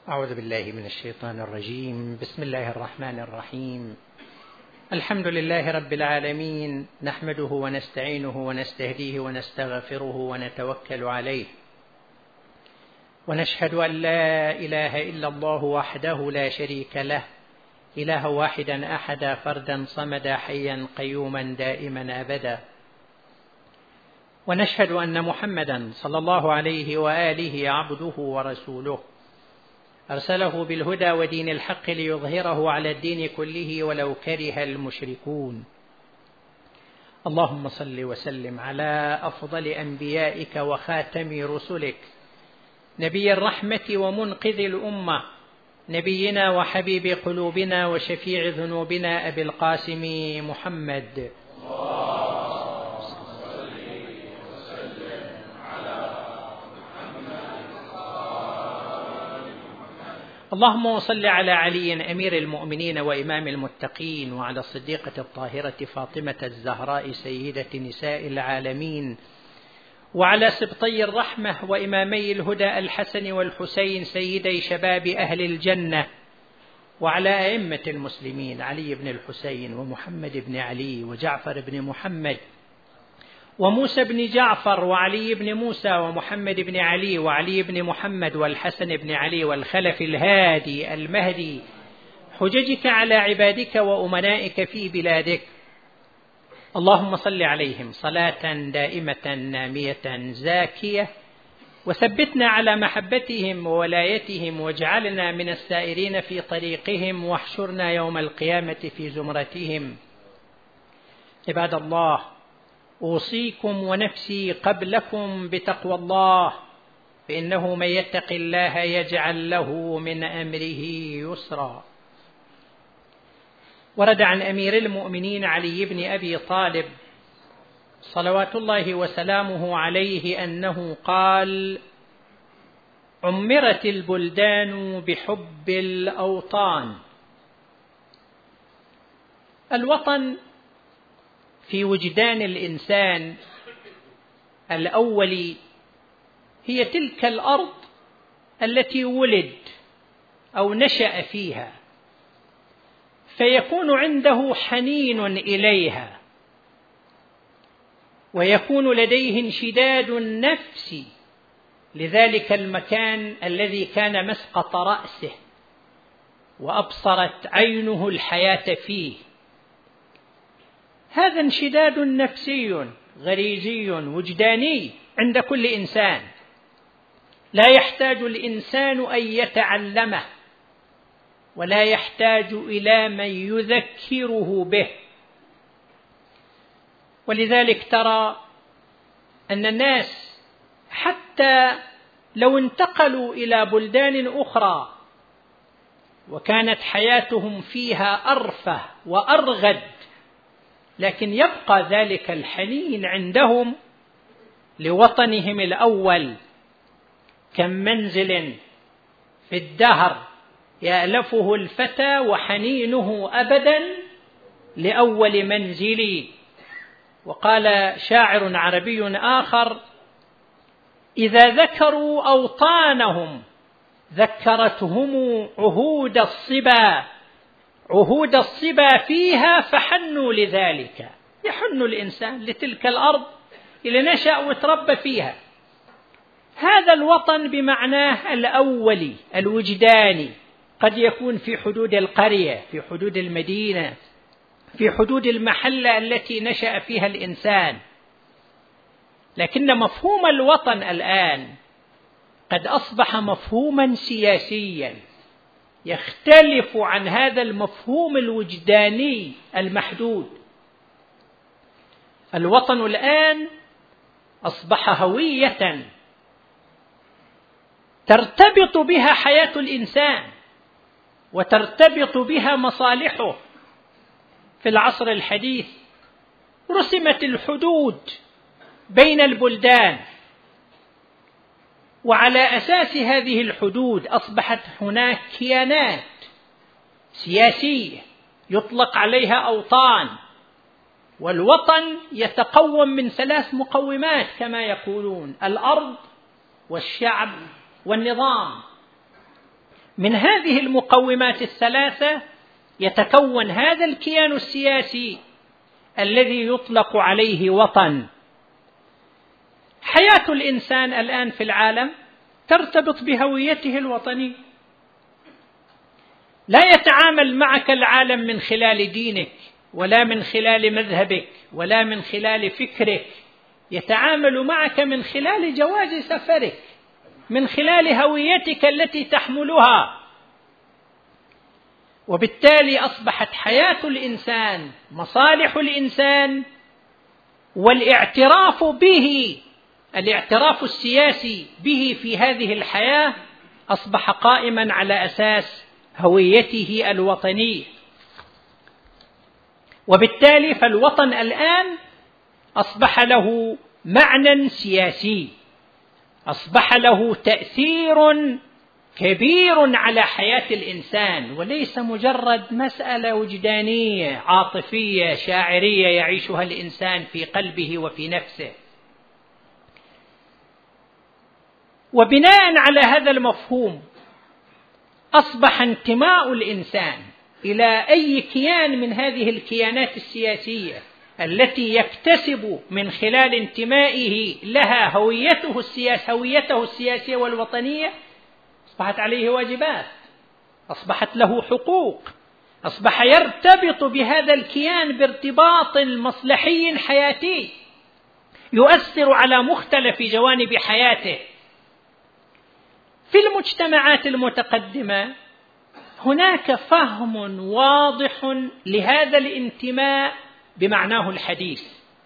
أعوذ بالله من الشيطان الرجيم. بسم الله الرحمن الرحيم. الحمد لله رب العالمين، نحمده ونستعينه ونستهديه ونستغفره ونتوكل عليه، ونشهد أن لا إله إلا الله وحده لا شريك له، إله واحدا أحدا فردا صمدا حيا قيوما دائما أبدا، ونشهد أن محمدا صلى الله عليه وآله عبده ورسوله، أرسله بالهدى ودين الحق ليظهره على الدين كله ولو كره المشركون. اللهم صل وسلم على أفضل أنبيائك وخاتم رسلك، نبي الرحمة ومنقذ الأمة، نبينا وحبيب قلوبنا وشفيع ذنوبنا أبي القاسم محمد. اللهم صل على علي أمير المؤمنين وإمام المتقين، وعلى الصديقة الطاهرة فاطمة الزهراء سيدة نساء العالمين، وعلى سبطي الرحمة وإمامي الهدى الحسن والحسين سيدي شباب أهل الجنة، وعلى أئمة المسلمين علي بن الحسين ومحمد بن علي وجعفر بن محمد وموسى بن جعفر وعلي بن موسى ومحمد بن علي وعلي بن محمد والحسن بن علي والخلف الهادي المهدي، حججك على عبادك وأمنائك في بلادك. اللهم صل عليهم صلاة دائمة نامية زاكية، وثبتنا على محبتهم وولايتهم، واجعلنا من السائرين في طريقهم، واحشرنا يوم القيامة في زمرتهم. عباد الله، أوصيكم ونفسي قبلكم بتقوى الله، فإنه من يتق الله يجعل له من أمره يسرا. ورد عن أمير المؤمنين علي بن أبي طالب صلوات الله وسلامه عليه أنه قال: عمرت البلدان بحب الأوطان. الوطن في وجدان الإنسان الأولي هي تلك الأرض التي ولد أو نشأ فيها، فيكون عنده حنين إليها، ويكون لديه انشداد نفسي لذلك المكان الذي كان مسقط رأسه وأبصرت عينه الحياة فيه. هذا انشداد نفسي غريزي وجداني عند كل إنسان، لا يحتاج الإنسان أن يتعلمه، ولا يحتاج إلى من يذكره به. ولذلك ترى أن الناس حتى لو انتقلوا إلى بلدان أخرى وكانت حياتهم فيها أرفه وأرغد، لكن يبقى ذلك الحنين عندهم لوطنهم الأول، كم منزل في الدهر يألفه الفتى وحنينه أبدا لأول منزلي. وقال شاعر عربي آخر: إذا ذكروا أوطانهم ذكرتهم عهود الصبا فيها فحنوا لذلك. يحن الإنسان لتلك الأرض اللي نشأ وتربى فيها. هذا الوطن بمعناه الأولي الوجداني قد يكون في حدود القرية، في حدود المدينة، في حدود المحلة التي نشأ فيها الإنسان. لكن مفهوم الوطن الآن قد أصبح مفهوما سياسيا يختلف عن هذا المفهوم الوجداني المحدود. الوطن الآن أصبح هوية ترتبط بها حياة الإنسان وترتبط بها مصالحه. في العصر الحديث رسمت الحدود بين البلدان، وعلى أساس هذه الحدود أصبحت هناك كيانات سياسية يطلق عليها أوطان. والوطن يتقوم من 3 مقومات كما يقولون: الأرض والشعب والنظام. من هذه المقومات الثلاثة يتكون هذا الكيان السياسي الذي يطلق عليه وطن. حياة الإنسان الآن في العالم ترتبط بهويته الوطنية. لا يتعامل معك العالم من خلال دينك، ولا من خلال مذهبك، ولا من خلال فكرك، يتعامل معك من خلال جواز سفرك، من خلال هويتك التي تحملها. وبالتالي أصبحت حياة الإنسان، مصالح الإنسان والاعتراف به، الاعتراف السياسي به في هذه الحياة أصبح قائما على أساس هويته الوطنية. وبالتالي فالوطن الآن أصبح له معنى سياسي، أصبح له تأثير كبير على حياة الإنسان، وليس مجرد مسألة وجدانية عاطفية شاعرية يعيشها الإنسان في قلبه وفي نفسه. وبناء على هذا المفهوم أصبح انتماء الإنسان إلى أي كيان من هذه الكيانات السياسية التي يكتسب من خلال انتمائه لها هويته السياسية والوطنية، أصبحت عليه واجبات، أصبحت له حقوق، أصبح يرتبط بهذا الكيان بارتباط مصلحي حياتي يؤثر على مختلف جوانب حياته. في المجتمعات المتقدمة هناك فهم واضح لهذا الانتماء بمعناه الحديث.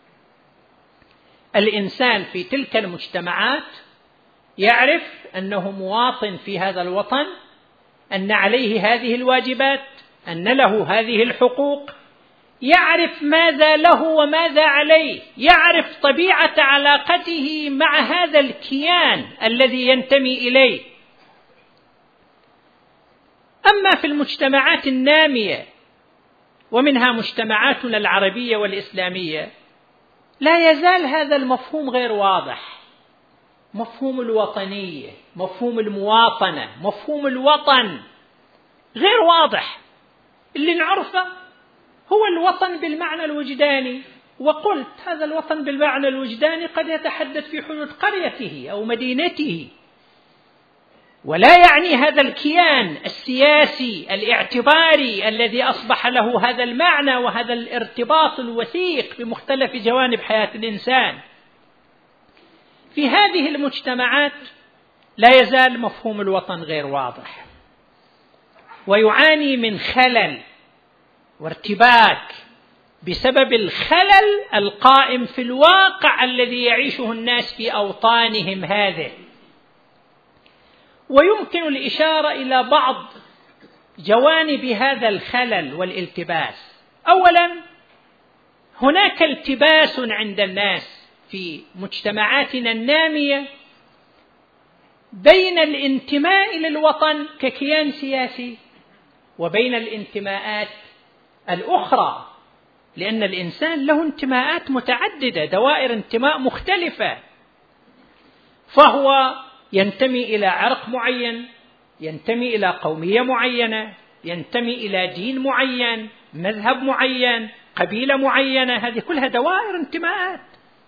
الإنسان في تلك المجتمعات يعرف أنه مواطن في هذا الوطن، أن عليه هذه الواجبات، أن له هذه الحقوق، يعرف ماذا له وماذا عليه، يعرف طبيعة علاقته مع هذا الكيان الذي ينتمي إليه. أما في المجتمعات النامية، ومنها مجتمعاتنا العربية والإسلامية، لا يزال هذا المفهوم غير واضح. مفهوم الوطنية، مفهوم المواطنة، مفهوم الوطن غير واضح. اللي نعرفه هو الوطن بالمعنى الوجداني، وقلت هذا الوطن بالمعنى الوجداني قد يتحدث في حدود قريته أو مدينته، ولا يعني هذا الكيان السياسي الاعتباري الذي أصبح له هذا المعنى وهذا الارتباط الوثيق بمختلف جوانب حياة الإنسان. في هذه المجتمعات لا يزال مفهوم الوطن غير واضح، ويعاني من خلل وارتباك بسبب الخلل القائم في الواقع الذي يعيشه الناس في أوطانهم هذه. ويمكن الإشارة إلى بعض جوانب هذا الخلل والالتباس. أولا، هناك التباس عند الناس في مجتمعاتنا النامية بين الانتماء للوطن ككيان سياسي وبين الانتماءات الأخرى، لأن الإنسان له انتماءات متعددة، دوائر انتماء مختلفة، فهو ينتمي إلى عرق معين، ينتمي إلى قومية معينة، ينتمي إلى دين معين، مذهب معين، قبيلة معينة، هذه كلها دوائر انتماءات.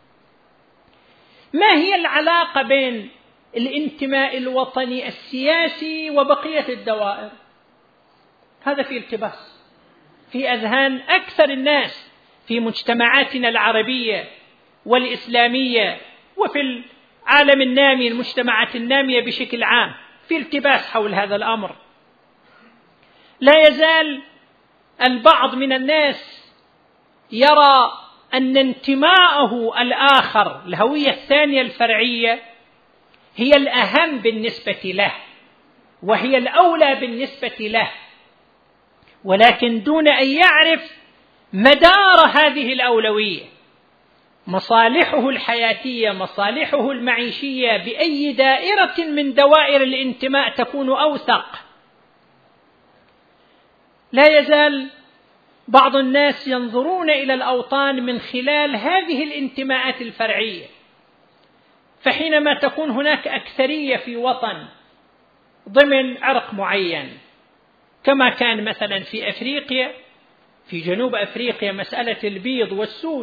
ما هي العلاقة بين الانتماء الوطني السياسي وبقية الدوائر؟ هذا في التباس في أذهان أكثر الناس في مجتمعاتنا العربية والإسلامية وفي العالم النامي، المجتمعات النامية بشكل عام، في التباس حول هذا الأمر. لا يزال البعض من الناس يرى أن انتماءه الآخر، الهوية الثانية الفرعية، هي الأهم بالنسبة له وهي الأولى بالنسبة له، ولكن دون أن يعرف مدار هذه الأولوية، مصالحه الحياتية، مصالحه المعيشية، بأي دائرة من دوائر الانتماء تكون أوثق. لا يزال بعض الناس ينظرون إلى الأوطان من خلال هذه الانتماءات الفرعية، فحينما تكون هناك أكثرية في وطن ضمن عرق معين، كما كان مثلا في أفريقيا، في جنوب أفريقيا مسألة البيض والسود،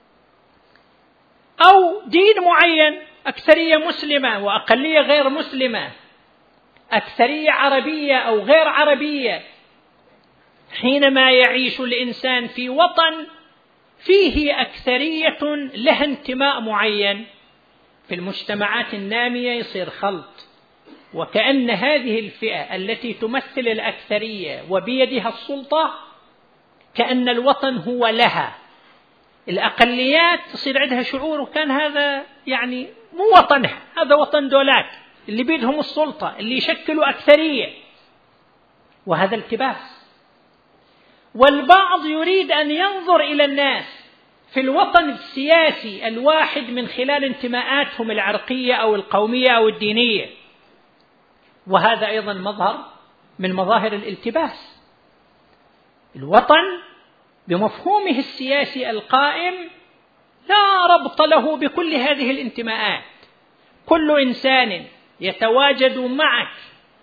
أو دين معين، أكثرية مسلمة وأقلية غير مسلمة، أكثرية عربية أو غير عربية. حينما يعيش الإنسان في وطن فيه أكثرية لها انتماء معين، في المجتمعات النامية يصير خلط، وكأن هذه الفئة التي تمثل الأكثرية وبيدها السلطة كأن الوطن هو لها. الأقليات تصير عندها شعور وكان هذا يعني مو وطنها، هذا وطن دولاك اللي بيدهم السلطة اللي يشكلوا أكثرية، وهذا التباس. والبعض يريد أن ينظر إلى الناس في الوطن السياسي الواحد من خلال انتماءاتهم العرقية أو القومية أو الدينية، وهذا أيضا مظهر من مظاهر الالتباس. الوطن بمفهومه السياسي القائم لا ربط له بكل هذه الانتماءات. كل إنسان يتواجد معك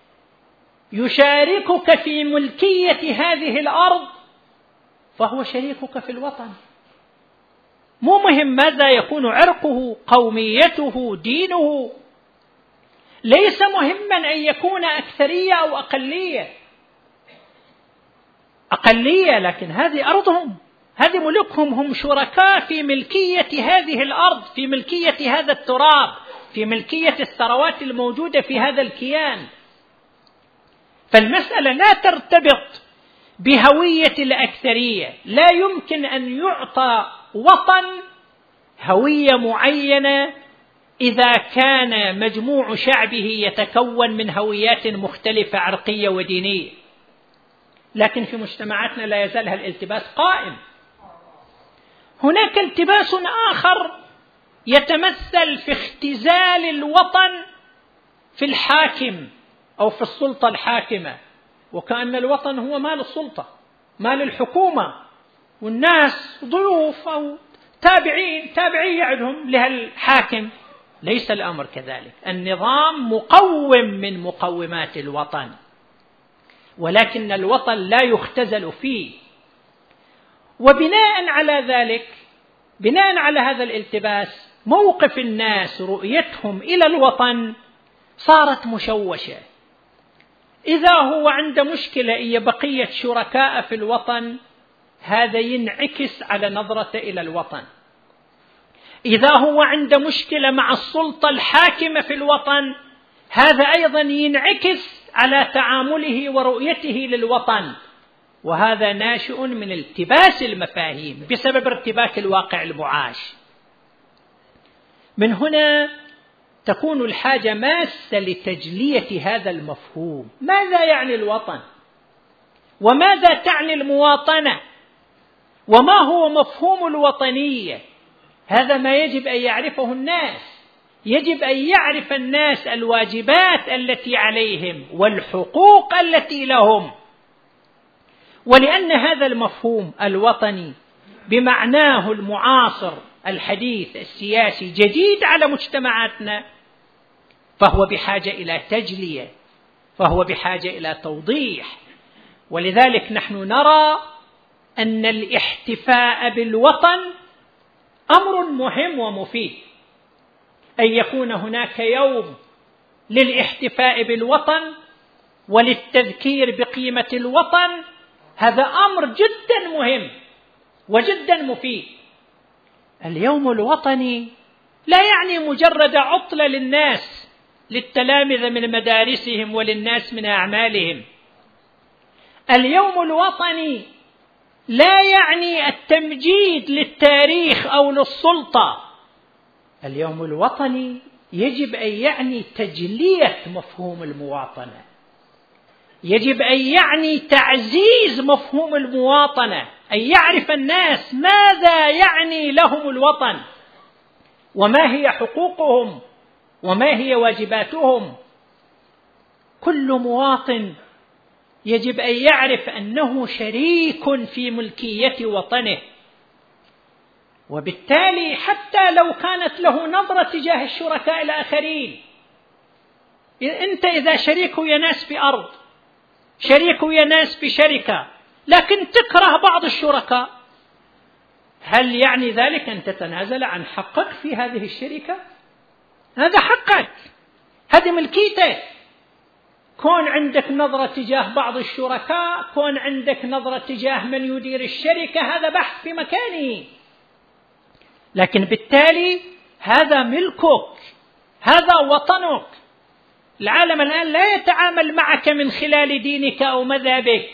يشاركك في ملكية هذه الأرض فهو شريكك في الوطن. مو مهم ماذا يكون عرقه، قوميته، دينه، ليس مهما أن يكون أكثرية أو أقلية، لكن هذه أرضهم، هذه ملكهم، هم شركاء في ملكية هذه الأرض، في ملكية هذا التراب، في ملكية الثروات الموجودة في هذا الكيان. فالمسألة لا ترتبط بهوية الأكثرية، لا يمكن أن يعطى وطن هوية معينة إذا كان مجموع شعبه يتكون من هويات مختلفة عرقية ودينية. لكن في مجتمعاتنا لا يزال الالتباس قائم. هناك التباس آخر يتمثل في اختزال الوطن في الحاكم أو في السلطة الحاكمة، وكأن الوطن هو مال السلطة، مال الحكومة، والناس ضيوف أو تابعين يعدهم لهالحاكم. ليس الأمر كذلك. النظام مقوم من مقومات الوطن، ولكن الوطن لا يختزل فيه. وبناء على ذلك، بناء على هذا الالتباس، موقف الناس، رؤيتهم إلى الوطن صارت مشوشة. إذا هو عنده مشكلة إيا بقية شركاء في الوطن، هذا ينعكس على نظرته إلى الوطن. إذا هو عنده مشكلة مع السلطة الحاكمة في الوطن، هذا أيضا ينعكس على تعامله ورؤيته للوطن، وهذا ناشئ من التباس المفاهيم بسبب ارتباك الواقع المعاش. من هنا تكون الحاجة ماسة لتجلية هذا المفهوم. ماذا يعني الوطن؟ وماذا تعني المواطنة؟ وما هو مفهوم الوطنية؟ هذا ما يجب أن يعرفه الناس. يجب أن يعرف الناس الواجبات التي عليهم والحقوق التي لهم. ولأن هذا المفهوم الوطني بمعناه المعاصر الحديث السياسي جديد على مجتمعاتنا، فهو بحاجة إلى تجلية، فهو بحاجة إلى توضيح. ولذلك نحن نرى أن الاحتفاء بالوطن أمر مهم ومفيد. أن يكون هناك يوم للاحتفاء بالوطن وللتذكير بقيمة الوطن، هذا أمر جدا مهم وجدا مفيد. اليوم الوطني لا يعني مجرد عطلة للناس، للتلامذة من مدارسهم وللناس من أعمالهم. اليوم الوطني لا يعني التمجيد للتاريخ أو للسلطة. اليوم الوطني يجب أن يعني تجلية مفهوم المواطنة، يجب أن يعني تعزيز مفهوم المواطنة، أن يعرف الناس ماذا يعني لهم الوطن، وما هي حقوقهم، وما هي واجباتهم. كل مواطن يجب أن يعرف أنه شريك في ملكية وطنه، وبالتالي حتى لو كانت له نظرة تجاه الشركاء الآخرين، أنت إذا شريك ويا ناس في أرض، شريك ويا ناس في شركة، لكن تكره بعض الشركاء، هل يعني ذلك أن تتنازل عن حقك في هذه الشركة؟ هذا حقك، هذه ملكيتك. كون عندك نظرة تجاه بعض الشركاء، كون عندك نظرة تجاه من يدير الشركة، هذا بحث في مكانه، لكن بالتالي هذا ملكك، هذا وطنك. العالم الآن لا يتعامل معك من خلال دينك أو مذهبك.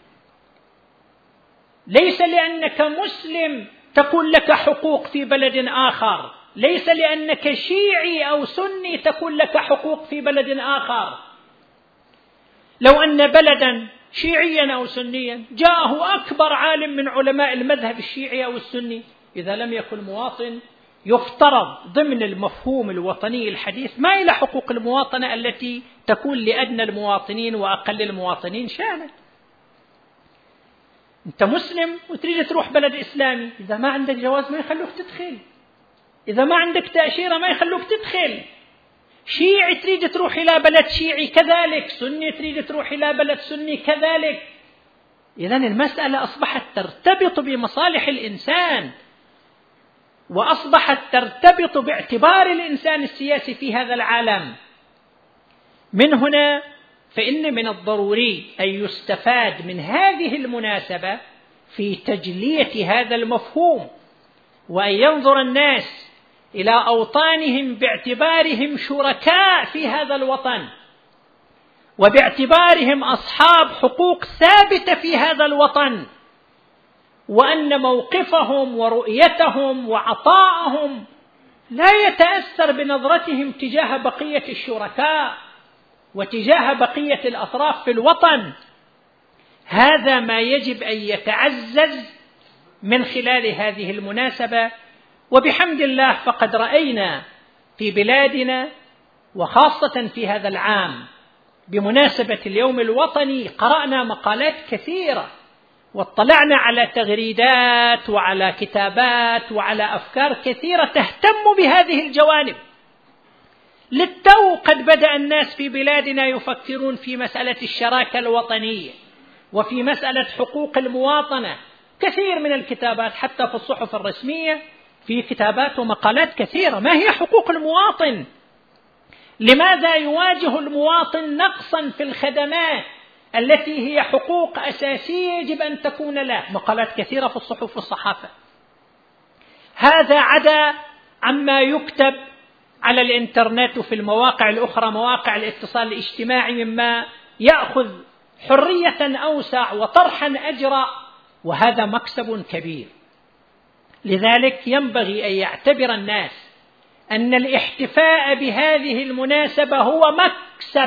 ليس لأنك مسلم تكون لك حقوق في بلد آخر، ليس لأنك شيعي أو سني تكون لك حقوق في بلد آخر. لو أن بلدا شيعيا أو سنيا جاءه أكبر عالم من علماء المذهب الشيعي أو السني، إذا لم يكن مواطن يفترض ضمن المفهوم الوطني الحديث ما إلى حقوق المواطنة التي تكون لأدنى المواطنين وأقل المواطنين شأنا. أنت مسلم وتريد تروح بلد إسلامي، إذا ما عندك جواز ما يخلوك تدخل، إذا ما عندك تأشيرة ما يخلوك تدخل. شيعي تريد تروح إلى بلد شيعي كذلك، سني تريد تروح إلى بلد سني كذلك. إذن المسألة أصبحت ترتبط بمصالح الإنسان، وأصبحت ترتبط باعتبار الإنسان السياسي في هذا العالم. من هنا فإن من الضروري أن يستفاد من هذه المناسبة في تجلية هذا المفهوم، وأن ينظر الناس إلى أوطانهم باعتبارهم شركاء في هذا الوطن، وباعتبارهم أصحاب حقوق ثابتة في هذا الوطن، وأن موقفهم ورؤيتهم وعطائهم لا يتأثر بنظرتهم تجاه بقية الشركاء وتجاه بقية الأطراف في الوطن. هذا ما يجب أن يتعزز من خلال هذه المناسبة. وبحمد الله فقد رأينا في بلادنا، وخاصة في هذا العام بمناسبة اليوم الوطني، قرأنا مقالات كثيرة واطلعنا على تغريدات وعلى كتابات وعلى أفكار كثيرة تهتم بهذه الجوانب. للتو قد بدأ الناس في بلادنا يفكرون في مسألة الشراكة الوطنية وفي مسألة حقوق المواطنة. كثير من الكتابات حتى في الصحف الرسمية في كتابات ومقالات كثيرة. ما هي حقوق المواطن؟ لماذا يواجه المواطن نقصا في الخدمات التي هي حقوق أساسية يجب أن تكون له؟ مقالات كثيرة في الصحف والصحافة. هذا عدا عما يكتب على الإنترنت وفي المواقع الأخرى، مواقع الاتصال الاجتماعي، مما يأخذ حرية أوسع وطرحا أجرأ، وهذا مكسب كبير. لذلك ينبغي أن يعتبر الناس أن الاحتفاء بهذه المناسبة هو مكسب،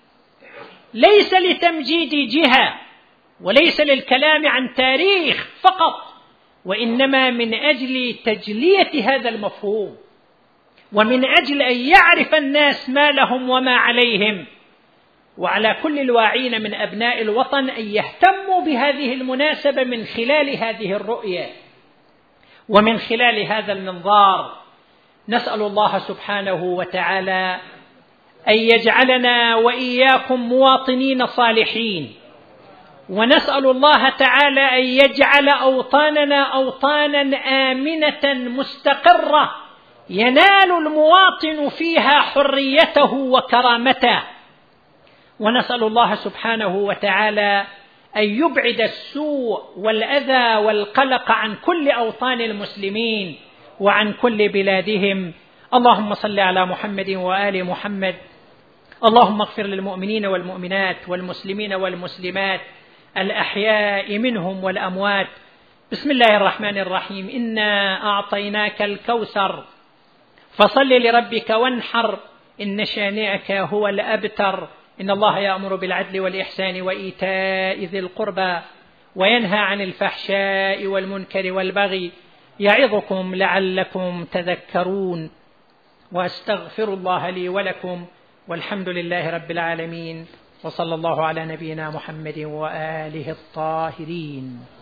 ليس لتمجيد جهة وليس للكلام عن تاريخ فقط، وإنما من أجل تجلية هذا المفهوم، ومن أجل أن يعرف الناس ما لهم وما عليهم. وعلى كل الواعين من أبناء الوطن أن يهتموا بهذه المناسبة من خلال هذه الرؤية ومن خلال هذا المنظار. نسأل الله سبحانه وتعالى أن يجعلنا وإياكم مواطنين صالحين، ونسأل الله تعالى أن يجعل أوطاننا أوطانا آمنة مستقرة ينال المواطن فيها حريته وكرامته. ونسأل الله سبحانه وتعالى أن يبعد السوء والأذى والقلق عن كل أوطان المسلمين وعن كل بلادهم. اللهم صل على محمد وآل محمد. اللهم اغفر للمؤمنين والمؤمنات والمسلمين والمسلمات الأحياء منهم والأموات. بسم الله الرحمن الرحيم. إنا أعطيناك الكوثر فصل لربك وانحر إن شانئك هو الأبتر. إن الله يأمر بالعدل والإحسان وإيتاء ذي القربى وينهى عن الفحشاء والمنكر والبغي يعظكم لعلكم تذكرون. وأستغفر الله لي ولكم، والحمد لله رب العالمين، وصلى الله على نبينا محمد وآله الطاهرين.